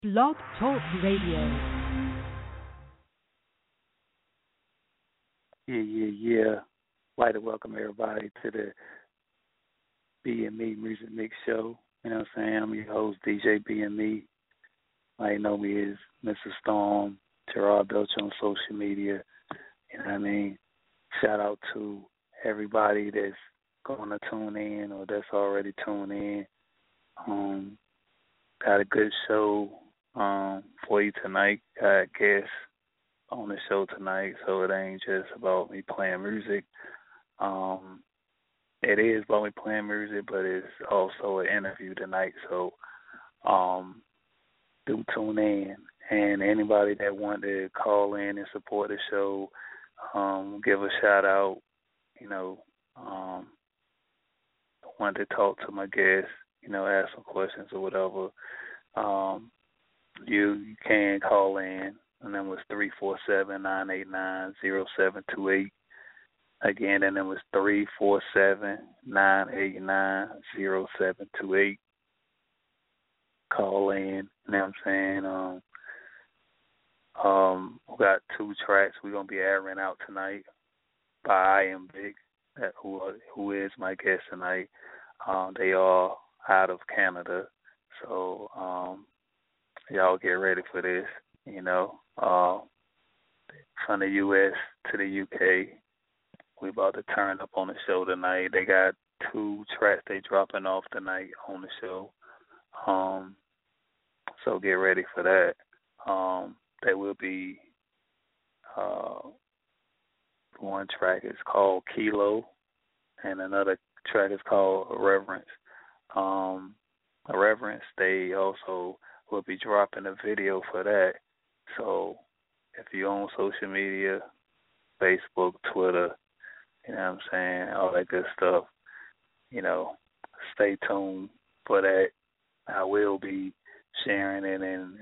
Blog Talk Radio. Yeah. Like to welcome everybody to the B&Me Music Mix Show. You know what I'm saying? I'm your host, DJ B&Me. I know me as Mr. Storm, Gerard Belcher on social media. You know what I mean? Shout out to everybody that's going to tune in or that's already tuned in. Got a good show for you tonight. Got guests on the show tonight, so it ain't just about me playing music. It is about me playing music, but it's also an interview tonight, so do tune in. And anybody that want to call in and support the show, give a shout out, want to talk to my guests, ask some questions or whatever, you can call in. The number is 347-989-0728. Again, that number is 347-989-0728. Call in, you know what I'm saying? We got 2 tracks we're going to be airing out tonight by I Am Big, who is my guest tonight. They are out of Canada, so y'all get ready for this, from the U.S. to the U.K. We about to turn up on the show tonight. They got 2 tracks they dropping off tonight on the show, so get ready for that. There will be one track is called Kilo, and another track is called Reverence. Reverence, they also will be dropping a video for that. So if you're on social media, Facebook, Twitter, you know what I'm saying, all that good stuff, stay tuned for that. I will be sharing it and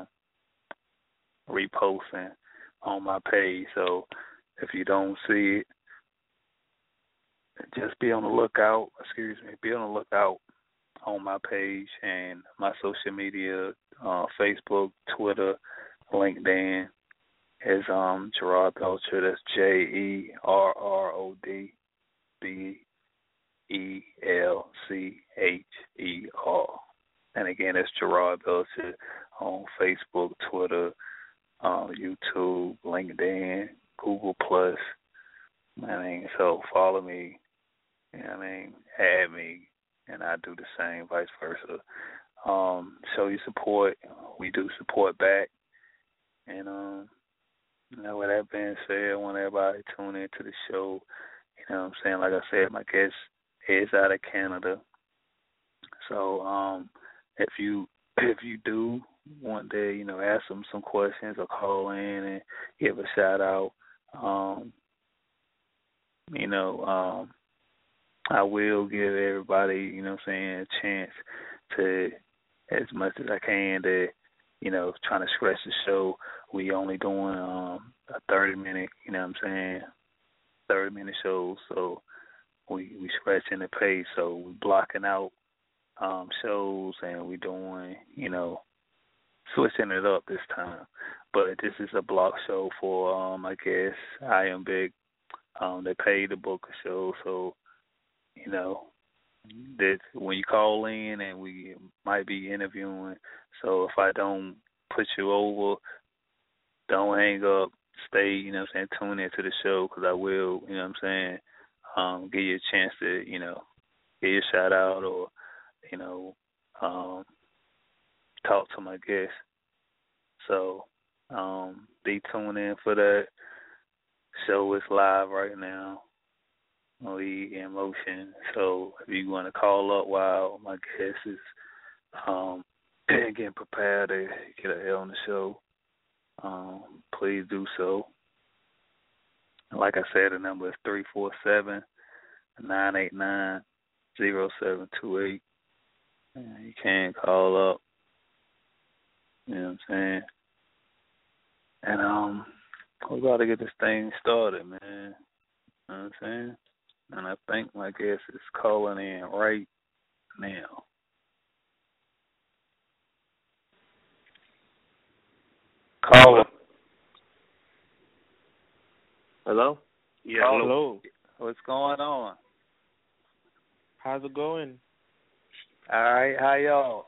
reposting on my page. So if you don't see it, just be on the lookout. Be on the lookout on my page and my social media, Facebook, Twitter, LinkedIn. Is Gerard Belcher. That's JerrodBelcher. And again, that's Gerard Belcher on Facebook, Twitter, YouTube, LinkedIn, Google Plus. So follow me. Add me, and I do the same, vice versa. Show your support. We do support back, and with that being said, I want everybody to tune into the show. You know what I'm saying? Like I said, my guest is out of Canada. So if you do want to, ask them some questions or call in and give a shout out, I will give everybody, a chance to, as much as I can, to trying to scratch the show. We only doing a 30-minute, 30-minute shows. So we scratching the pace. So we blocking out shows, and we doing, switching it up this time. But this is a block show for, I guess, I Am Big. They pay to book a show, so, that when you call in and we might be interviewing, so if I don't put you over, don't hang up, stay, tune into the show, because I will, give you a chance to, get your shout out or, talk to my guests. So be tuned in for that. Show is live right now. We in motion. So if you want to call up while my guest is getting prepared to get on the show, please do so. Like I said, the number is 347-989-0728. You can call up. You know what I'm saying? And we got to get this thing started, man. You know what I'm saying? And I think my guest is calling in right now. Hello. Hello? Yeah, Hello. What's going on? How's it going? All right, how y'all?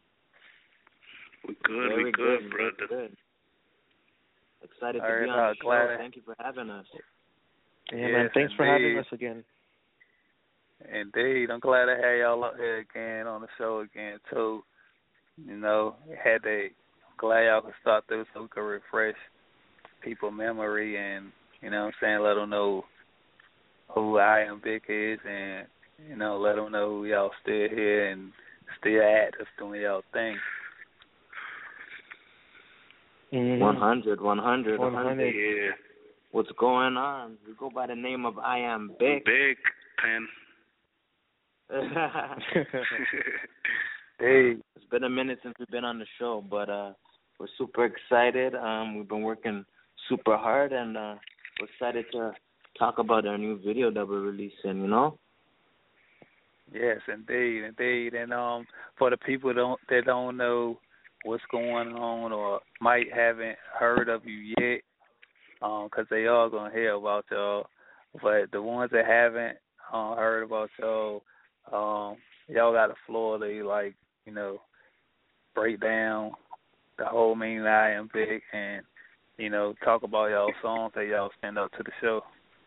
We good, Very good, brother. Good. Excited to All right, be on the glad show. Thank you for having us. Yeah, Yes, man. Thanks for having indeed. us again. Indeed. I'm glad to have y'all up here again on the show again, too. You know, I'm glad y'all could start through so we could refresh people's memory and, you know what I'm saying, let them know who I Am Big is and, you know, let them know who y'all still here and still active doing y'all thing. 100. Yeah. What's going on? We go by the name of I Am Big. Big Pen. Hey. It's been a minute since we've been on the show, but we're super excited. We've been working super hard, and we're excited to talk about our new video that we're releasing, you know? Yes, indeed. And for the people that don't know what's going on or might haven't heard of you yet, because they are going to hear about y'all, but the ones that haven't heard about y'all, y'all got the floor to, like, you know, break down the whole meaning I Am Big and, you know, talk about y'all songs that y'all send up to the show.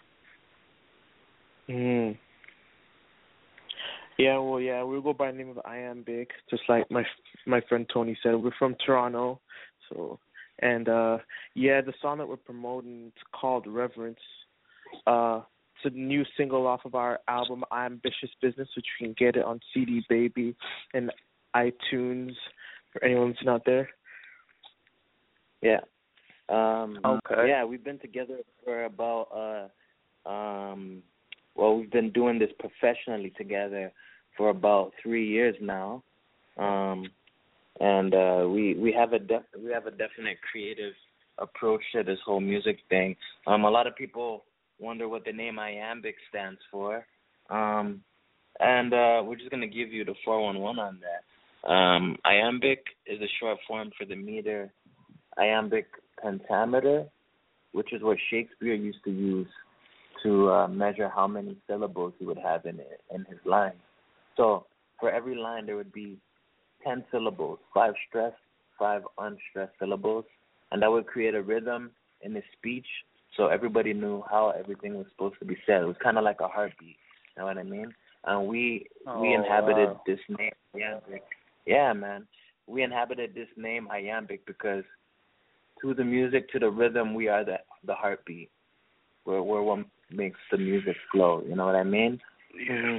Yeah, we'll go by the name of I Am Big, just like my friend Tony said. We're from Toronto, so and the song that we're promoting, it's called Reverence. It's a new single off of our album Ambitious Business, which you can get it on CD Baby and iTunes for anyone listening out there. Yeah. Okay. Yeah, we've been together for about we've been doing this professionally together for about 3 years now, and we have a definite creative approach to this whole music thing. A lot of people wonder what the name Iambic stands for, and we're just gonna give you the 411 on that. Iambic is a short form for the meter iambic pentameter, which is what Shakespeare used to use to measure how many syllables he would have in his line. So for every line there would be 10 syllables, 5 stressed, 5 unstressed syllables, and that would create a rhythm in his speech so everybody knew how everything was supposed to be said. It was kind of like a heartbeat, you know what I mean? And we inhabited this name Iambic. Yeah, man. We inhabited this name Iambic because to the music, to the rhythm, we are the heartbeat. We're what makes the music flow. You know what I mean? Yeah.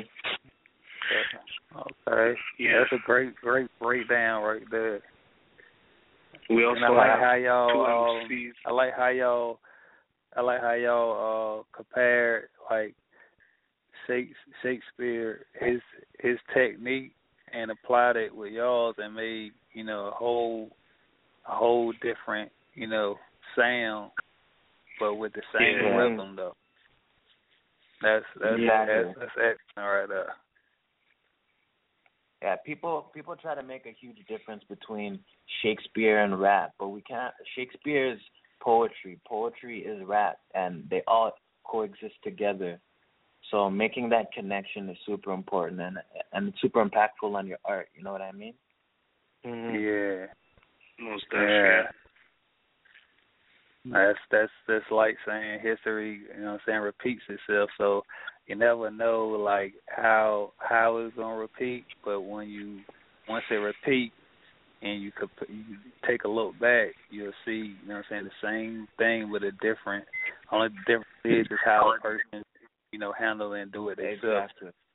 Okay. Yeah. That's a great breakdown right there. We also and I like have how y'all. two MCs. I like how y'all compared like Shakespeare his technique and applied it with y'all's and made, you know, a whole different, you know, sound, but with the same rhythm though. That's excellent right there. Yeah, people try to make a huge difference between Shakespeare and rap, but we can't. Shakespeare is poetry. Poetry is rap, and they all coexist together. So making that connection is super important and super impactful on your art. You know what I mean? Yeah. Most definitely. Yeah. That's like saying history, you know what I'm saying, repeats itself. So you never know like how it's gonna repeat, but once it repeats and you take a look back, you'll see, you know what I'm saying, the same thing with a different. Only the difference is how a person, you know, handle and do it themselves.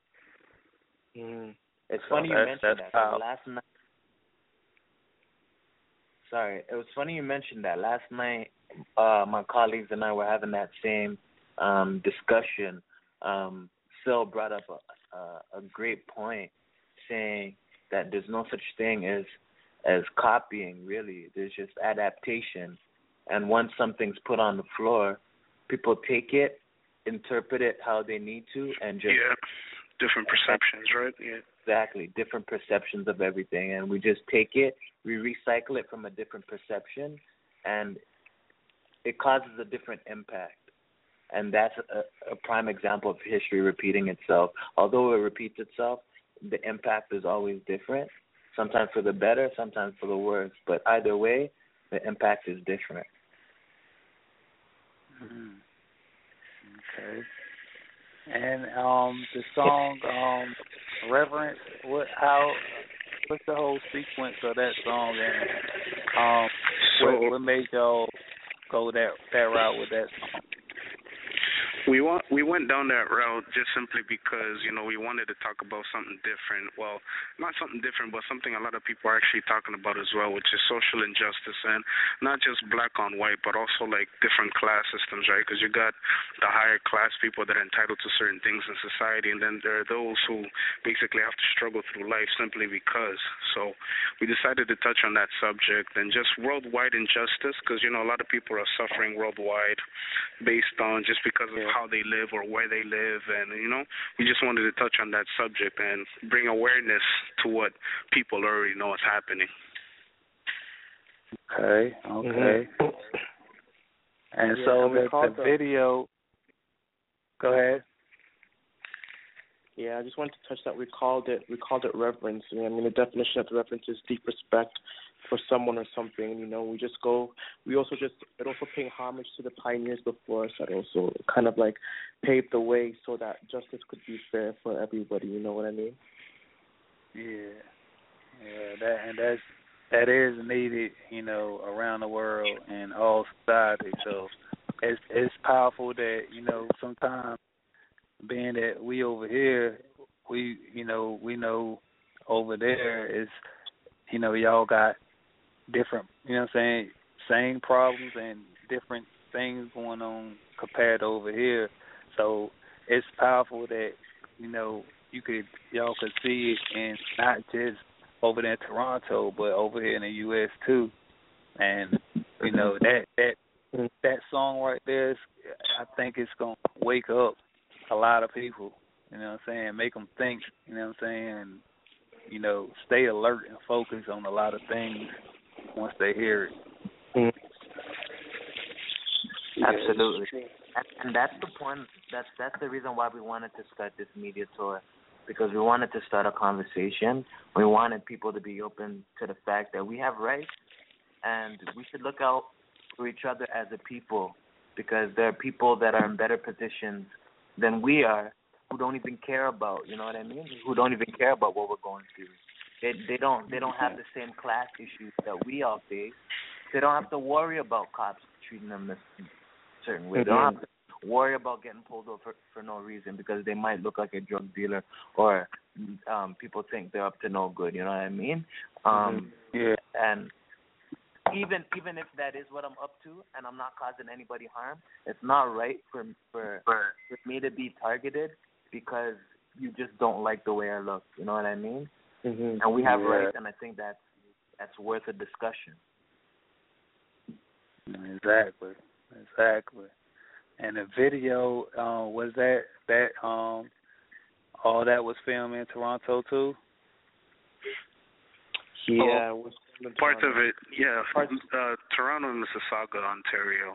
It's funny you mentioned that. Last night. Sorry, it was funny you mentioned that. Last night, my colleagues and I were having that same discussion. Phil brought up a great point, saying that there's no such thing as copying, really. There's just adaptation. And once something's put on the floor, people take it, interpret it how they need to, and just... Yeah, different perceptions, right? Yeah. Exactly, different perceptions of everything. And we just take it, we recycle it from a different perception, and it causes a different impact. And that's a prime example of history repeating itself. Although it repeats itself, the impact is always different, sometimes for the better, sometimes for the worse. But either way, the impact is different. Mm-hmm. Okay. And the song Reverence, what's the whole sequence of that song, and what made y'all go that route with that song? We went down that route just simply because, we wanted to talk about something different. Well, not something different, but something a lot of people are actually talking about as well, which is social injustice, and not just black on white, but also like different class systems, right? Because you got the higher class people that are entitled to certain things in society, and then there are those who basically have to struggle through life simply because. So we decided to touch on that subject and just worldwide injustice, because, a lot of people are suffering worldwide based on just because of how they live or where they live, and we just wanted to touch on that subject and bring awareness to what people already know is happening. Okay. Mm-hmm. And so the video. Go ahead. Yeah, I just wanted to touch that we called it reverence. I mean, the definition of reverence is deep respect for someone or something. We also paying homage to the pioneers before us that also kind of like paved the way so that justice could be fair for everybody. You know what I mean? Yeah. That is needed, around the world and all society. So it's powerful that sometimes, being that we over here, we know over there is, y'all got different, same problems and different things going on compared to over here. So it's powerful that, y'all could see it, and not just over there in Toronto, but over here in the U.S. too. And, that song right there, I think it's going to wake up a lot of people, make them think, and, stay alert and focus on a lot of things once they hear it. Absolutely. And that's the point, that's the reason why we wanted to start this media tour, because we wanted to start a conversation. We wanted people to be open to the fact that we have rights, and we should look out for each other as a people, because there are people that are in better positions than we are who don't even care about, who don't even care about what we're going through. They don't have the same class issues that we all face. They don't have to worry about cops treating them a certain way. They don't have to worry about getting pulled over for no reason because they might look like a drug dealer, or people think they're up to no good, you know what I mean? And even if that is what I'm up to and I'm not causing anybody harm, it's not right for me to be targeted because you just don't like the way I look, you know what I mean? And we have rights, and I think that's worth a discussion. Exactly. And the video, was that all that was filmed in Toronto too? Yeah, part of it, yeah. Toronto and Mississauga, Ontario.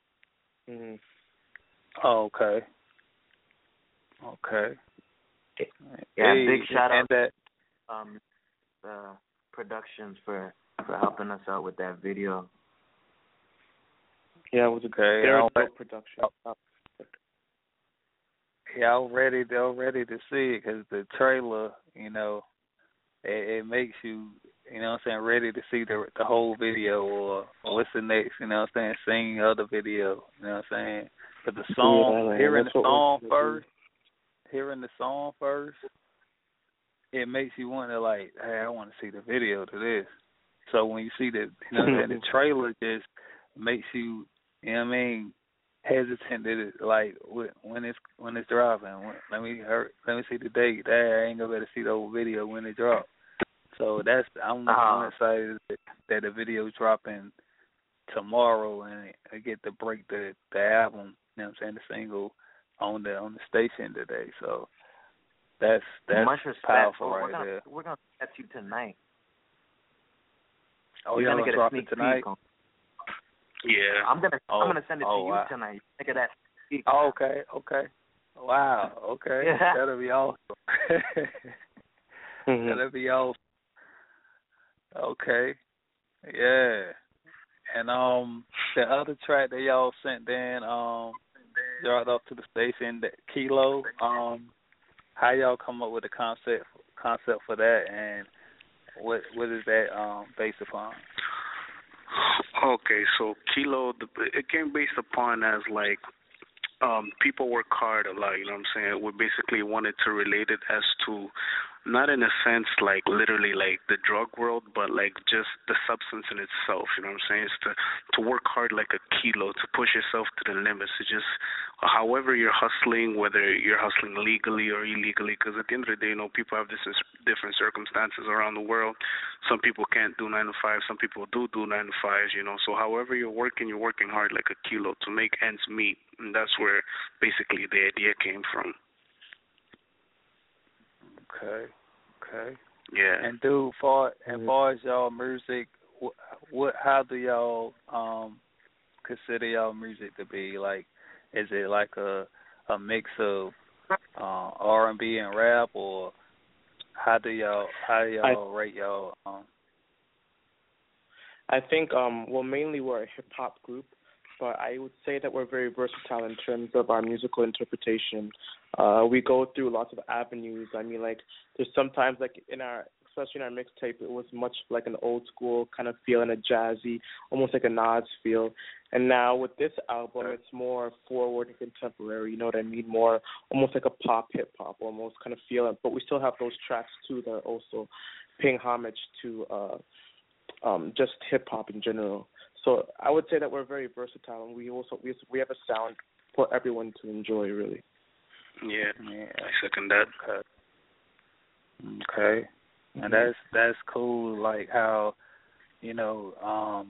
Oh, okay. Yeah, big shout out to Productions for helping us out with that video. Yeah, it was a great production. Yeah, I'm ready to see it, because the trailer, it makes you, ready to see the whole video, or what's the next, seeing the other video, But the song, hearing the song first, it makes you want to, like, hey, I want to see the video to this. So when you see the trailer just makes you, hesitant to, like, when it's dropping. Let me see the date. I ain't gonna be able to see the whole video when it drops. So I'm excited that the video's dropping tomorrow, and I get to break the album, the single on the station today. So that's powerful right there. We're gonna catch you tonight. Oh, y'all gonna drop it tonight? Yeah. I'm gonna send it to you wow. tonight. Look at that. Oh, okay. Wow. Okay. Yeah. That'll be awesome. That'll be awesome. Okay. Yeah. And the other track that y'all sent in, dropped off to the station, that Kilo. How y'all come up with the concept for that, and what is that based upon? Okay, so Kilo, it came based upon as like people work hard a lot, you know what I'm saying? We basically wanted to relate it as to, not in a sense like literally like the drug world, but like just the substance in itself, you know what I'm saying? It's to work hard like a kilo, to push yourself to the limits, to just, however you're hustling, whether you're hustling legally or illegally, because at the end of the day, you know, people have different circumstances around the world. Some people can't do 9 to 5, some people do 9 to 5s, you know, so however you're working hard like a kilo to make ends meet, and that's where basically the idea came from. Okay. Yeah. And dude, far as y'all music, how do y'all consider y'all music to be? Like, is it like a mix of R&B and rap, or how do y'all rate y'all? I think mainly we're a hip hop group, but I would say that we're very versatile in terms of our musical interpretation. We go through lots of avenues. I mean, like, there's sometimes, like, especially in our mixtape, it was much like an old school kind of feel and a jazzy, almost like a Nas feel. And now with this album, it's more forward and contemporary, you know what I mean? More almost like a pop, hip hop almost kind of feel. But we still have those tracks too that are also paying homage to just hip hop in general. So I would say that we're very versatile, and we have a sound for everyone to enjoy, really. Yeah. I second that. Okay. And that's cool. Like how, y'all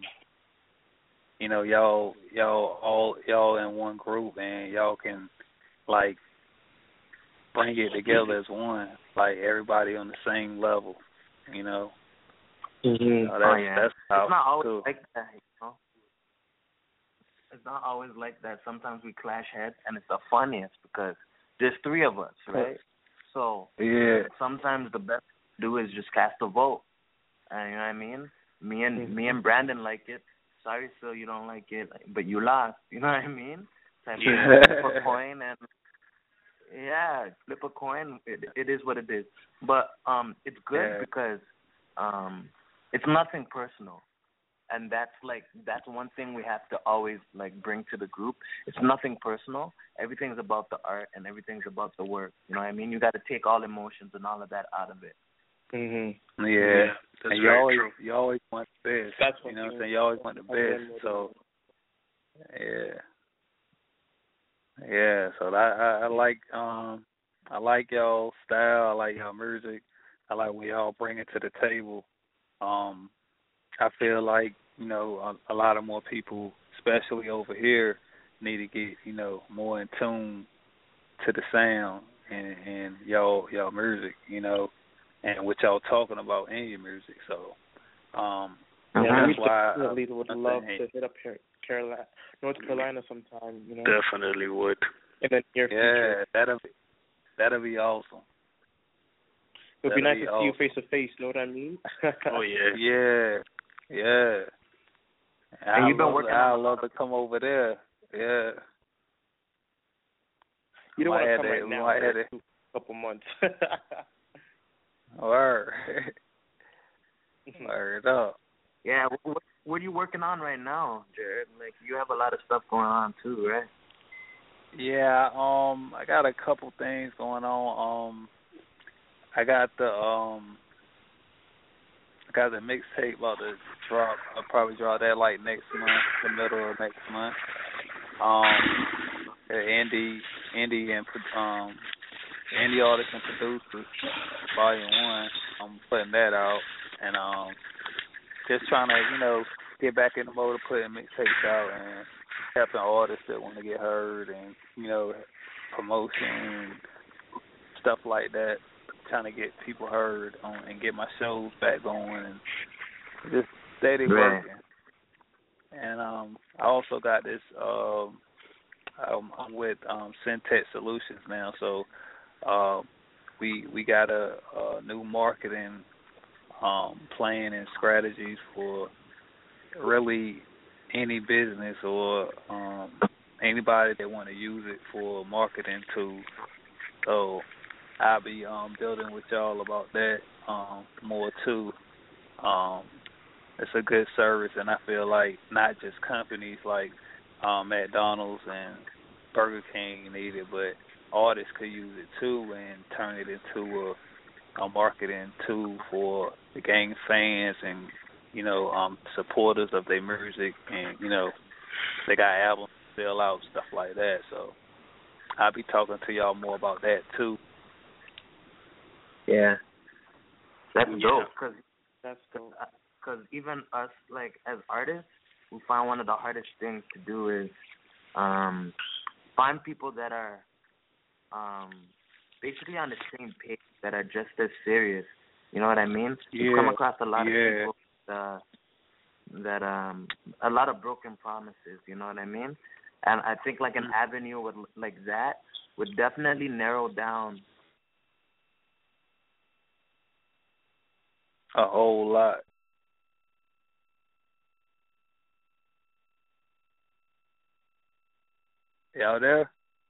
in one group, and y'all can like bring it together as one. Like everybody on the same level. Mm-hmm. That's how it's not always cool. like that. It's not always like that. Sometimes we clash heads, and it's the funniest because there's 3 of us, right? So sometimes the best to do is just cast a vote. And you know what I mean? Me and Brandon like it. Sorry, Phil, you don't like it, but you lost. You know what I mean? So flip a coin and flip a coin. It is what it is. But it's good because it's nothing personal. And that's one thing we have to always like bring to the group. It's nothing personal. Everything's about the art and everything's about the work. You know what I mean? You got to take all emotions and all of that out of it. Mm-hmm. Yeah, that's and very true. You always want the best. That's what I'm saying. You always want the best. So So I like y'all style. I like y'all music. I like what y'all bring it to the table. I feel like, a lot of more people, especially over here, need to get, more in tune to the sound and y'all music, and what y'all talking about in your music. So, that's why I definitely would love to hit up North Carolina sometime, Definitely would. In the near future. That'll be awesome. It would be nice to see you face to face, know what I mean? Oh yeah. Yeah. And you've been working I'd love to come over there. Yeah. You don't want to come right now. A couple months. Word. Word up. Yeah. What are you working on right now, Jared? Like, you have a lot of stuff going on too, right? Yeah. I got a couple things going on. I got the mixtape about to drop. I'll probably drop that like next month, the middle of next month. Indie Artists and Producers, Volume 1. I'm putting that out, and just trying to get back in the mode of putting mixtapes out and helping artists that want to get heard, and promotion and stuff like that. Trying to get people heard and get my shows back going and just steady working. and I also got this. I'm with Syntech Solutions now, so we got a new marketing plan and strategies for really any business or anybody that want to use it for marketing tool. So I'll be building with y'all about that more too. It's a good service, and I feel like not just companies like McDonald's and Burger King need it, but artists could use it too and turn it into a marketing tool for the gang fans and supporters of their music, and they got albums to sell out, stuff like that. So I'll be talking to y'all more about that too. Yeah, that's dope. Because even us, like as artists, we find one of the hardest things to do is find people that are basically on the same page, that are just as serious. You know what I mean? Yeah. You come across a lot of people that a lot of broken promises. You know what I mean? And I think like an avenue like that would definitely narrow down a whole lot. Y'all there?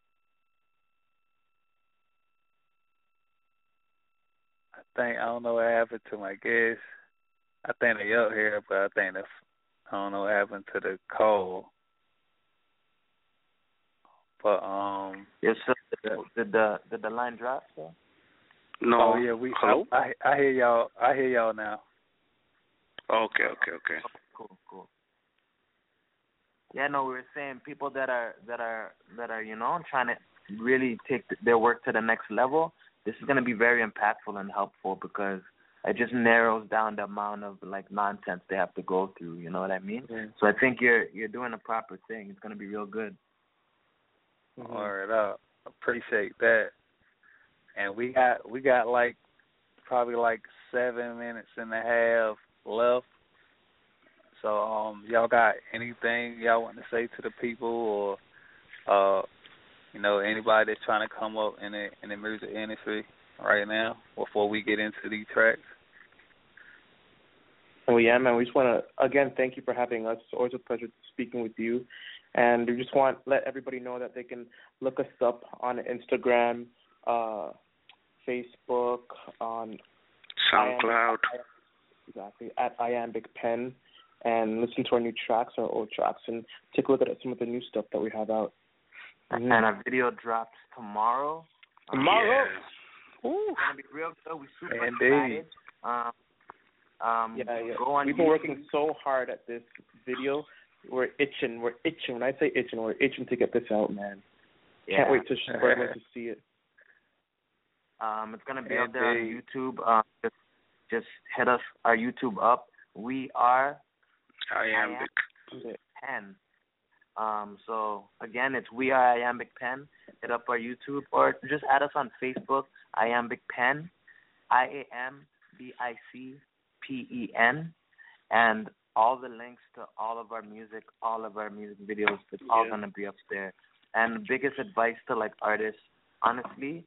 I don't know what happened to my guests. I think they up here, but I don't know what happened to the call. But yes, sir. Did the line drop, sir? No. Oh yeah, Hello? I hear y'all. I hear y'all now. Okay. Cool. Yeah, no, we were saying people that are trying to really take their work to the next level. This is going to be very impactful and helpful because it just narrows down the amount of like nonsense they have to go through. You know what I mean? Yeah. So I think you're doing a proper thing. It's going to be real good. Mm-hmm. All right, appreciate that. And we got like probably like 7 minutes and a half left. So y'all got anything y'all want to say to the people, or anybody that's trying to come up in the music industry right now before we get into these tracks? Oh yeah, man. We just want to again thank you for having us. It's always a pleasure speaking with you, and we just want to let everybody know that they can look us up on Instagram, Facebook, on SoundCloud. Exactly, at Iambic Pen, and listen to our new tracks, our old tracks, and take a look at some of the new stuff that we have out. And our video drops tomorrow. Tomorrow? Yeah. It's going to be real good. We're super excited. Yeah. Go on We've been working so hard at this video. We're itching. When I say itching, we're itching to get this out, man. Yeah. Can't wait for everyone to see it. It's going to be out there on YouTube. Just hit us, our YouTube up. We are Iambic Pen. So again, it's We Are Iambic Pen. Hit up our YouTube or just add us on Facebook, Iambic Pen, IAMBICPEN, and all the links to all of our music videos, it's all gonna be up there. And the biggest advice to like artists, honestly,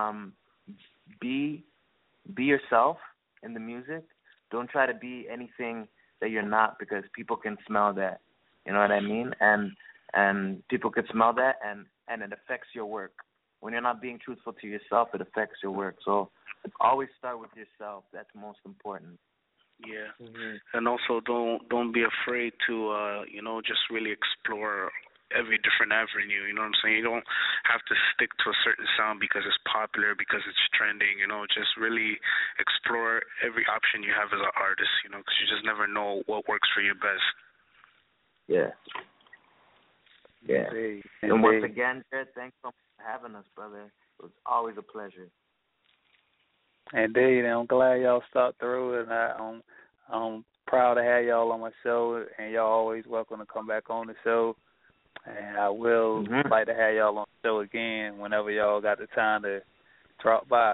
be yourself in the music. Don't try to be anything that you're not, because people can smell that. You know what I mean? And people can smell that, and it affects your work. When you're not being truthful to yourself, it affects your work. So always start with yourself. That's most important. Yeah. Mm-hmm. And also don't be afraid to just really explore every different avenue. You know what I'm saying? You don't have to stick to a certain sound because it's popular, because it's trending. Just really explore every option you have as an artist. Because you just never know what works for you best. Yeah. Indeed. And once again, Jared, thanks so much for having us, brother. It was always a pleasure. Indeed, and I'm glad y'all stuck through it. And I'm proud to have y'all on my show, and y'all always welcome to come back on the show. And I will like to have y'all on the show again whenever y'all got the time to drop by.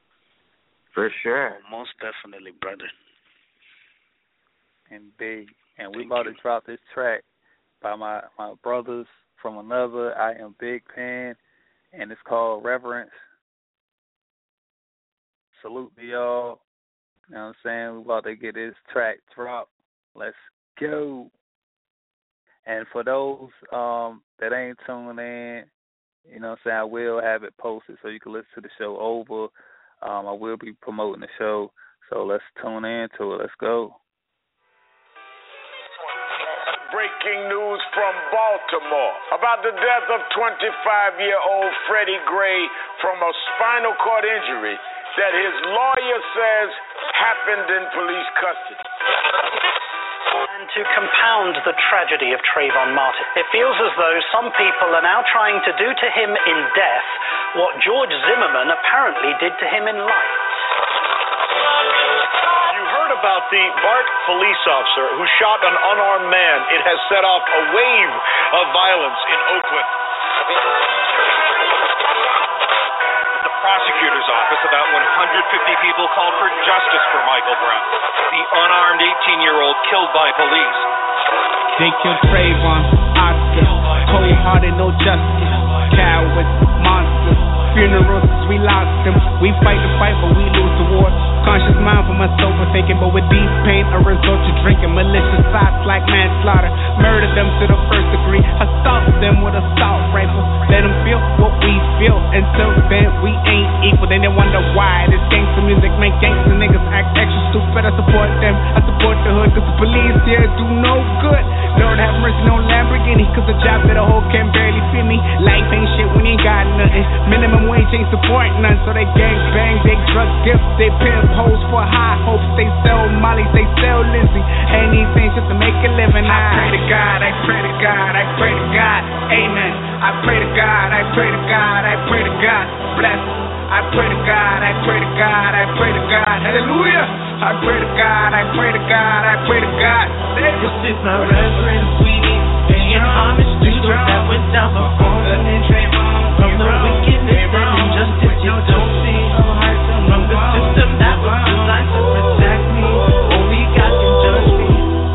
For sure. Most definitely, brother. Indeed. and we about to drop this track by my brothers from another. I am Big Pen, and it's called Reverence. Salute to y'all. You know what I'm saying? We about to get this track dropped. Let's go. And for those that ain't tuned in, you know what I'm saying, I will have it posted so you can listen to the show over. I will be promoting the show, so let's tune in to it. Let's go. Breaking news from Baltimore about the death of 25-year-old Freddie Gray from a spinal cord injury that his lawyer says happened in police custody. And to compound the tragedy of Trayvon Martin, it feels as though some people are now trying to do to him in death what George Zimmerman apparently did to him in life. You heard about the BART police officer who shot an unarmed man. It has set off a wave of violence in Oakland. Prosecutor's office, about 150 people called for justice for Michael Brown, the unarmed 18-year-old killed by police. They killed Trayvon, Oscar, cold-hearted, no justice, cowards, monsters, funerals, we lost them. We fight the fight, but we lose the war. Conscious mind for my sober thinking, but with deep pain, a resort to drinking. Malicious thoughts like manslaughter, murder them to the first degree. Assault them with a assault rifle. Let them feel what we feel. Until then, we ain't equal. Then they wonder why this gangster music make gangster niggas act extra stupid. I support them. I support the hood, cause the police here do no good. Lord have mercy, no Lamborghini, cause the job that a hoe can barely feed me. Life ain't shit when you ain't got nothing. Minimum wage ain't supporting none, so they gang bang, they drug gifts, they pimp hoes for high hopes. They sell mollies, they sell Lizzie. Anything just to make a living. I pray to God, I pray to God, I pray to God, amen. I pray to God, I pray to God, I pray to God, bless. I pray to God, I pray to God, I pray to God, hallelujah. I pray to God, I pray to God, I pray to God. This is my reverence, we need paying homage to those that went down before the from the wickedness and injustice you don't see. From the system that was designed to protect me, only God can judge me.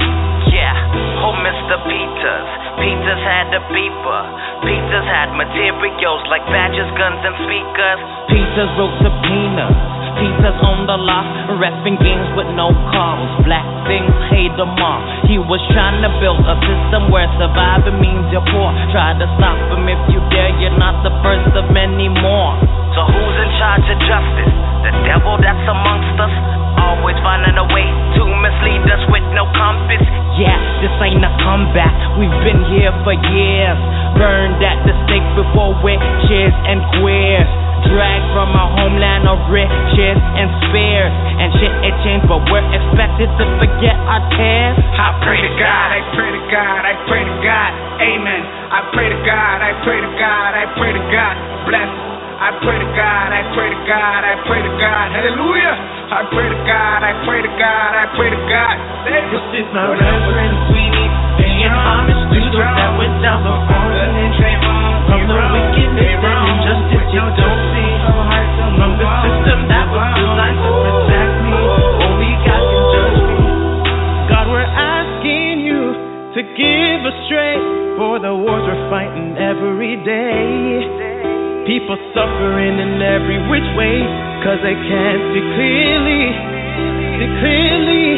Yeah, oh Mr. Peters, Peters had a beeper. Peters had materials like badges, guns, and speakers. Peters wrote subpoenas. Peters on the lot, reffing games with no calls. Black things hate them all. He was trying to build a system where surviving means you're poor. Try to stop him if you dare, you're not the first of many more. So who's in charge of justice? The devil that's amongst us, always finding a way to mislead us with no compass. Yeah, this ain't a comeback, we've been here for years. Burned at the stake before witches and queers. Dragged from our homeland of riches and spears. And shit, it changed, but we're expected to forget our tears. I pray to God, I pray to God, I pray to God, amen. I pray to God, I pray to God, I pray to God, bless. I pray to God, I pray to God, I pray to God, hallelujah. I pray to God, I pray to God, I pray to God. This is my reverence, we need paying homage to those that went down before the from the wickedness and injustice you don't see. From the system that was designed to protect me, only God can judge me. God, we're asking you to give us strength for the wars we're fighting every day. People suffering in every which way, cause they can't see clearly, see clearly.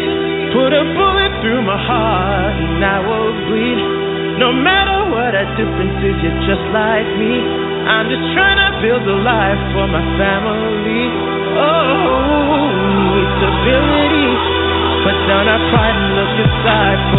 Put a bullet through my heart and I will bleed. No matter what our difference is, you're just like me. I'm just trying to build a life for my family. Oh, need stability. Put down our pride and look inside.